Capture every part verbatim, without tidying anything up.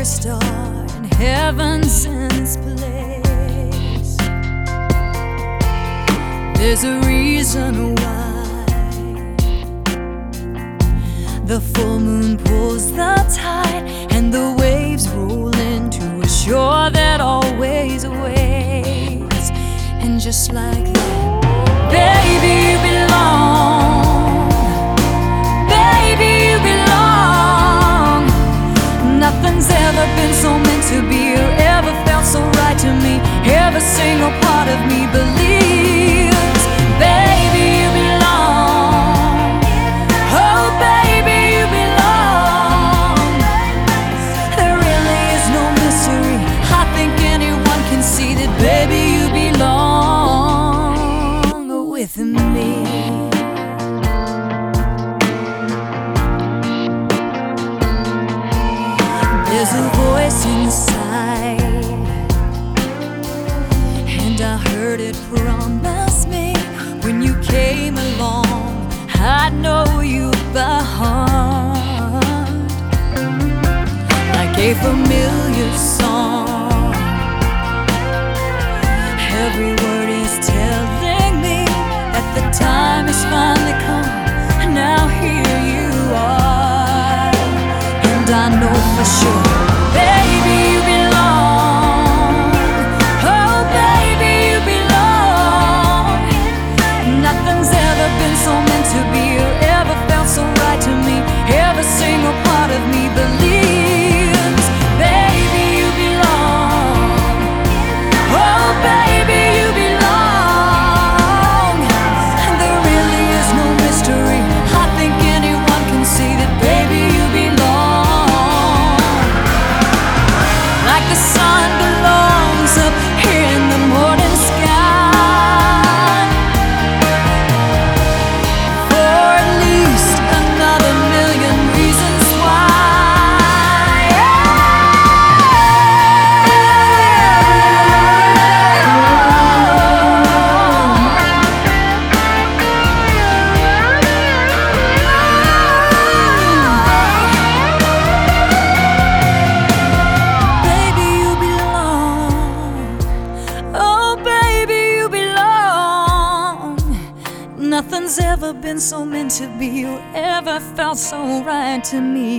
every star in heaven's in its place. There's a reason why the full moon pulls the tide, and the waves roll into a shore that always awaits. And just like that, baby, you belong. Baby, you belong. Nothing's ever been so meant to be, or ever felt so right to me. Every single part of me believes, baby, you belong. Oh, baby, you belong. There really is no mystery. I think anyone can see that, baby, you belong with me. There's a voice inside, and I heard it promise me when you came along, I'd know you by heart, like a familiar song. Every word is telling me that the time has finally come. Now here you are, and I know for sure, baby, you belong. Oh, baby, you belong. Nothing's ever been so meant to be, or ever felt so right to me. Every single part of me believes, baby, you belong. Oh, baby, you belong. There really is no mystery. I think anyone can see that, baby, you belong. Like the sun belongs up here in the morning sky, for at least another million reasons why. Baby, you belong. Oh, baby, you belong. Nothing's ever been so meant to be, or ever felt so right to me.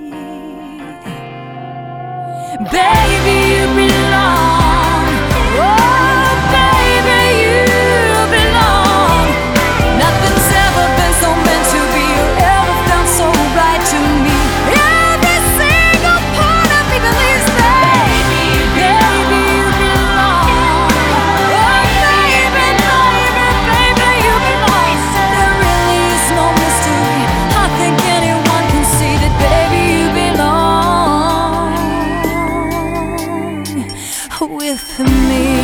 Baby, you belong. Oh, baby, you belong. Nothing's ever been so meant to be, or ever felt so right to me. Every single part of me believes, baby, baby, you belong. Oh, baby, baby, baby, you belong. There really is no mystery. I think anyone can see that, baby, you belong with me.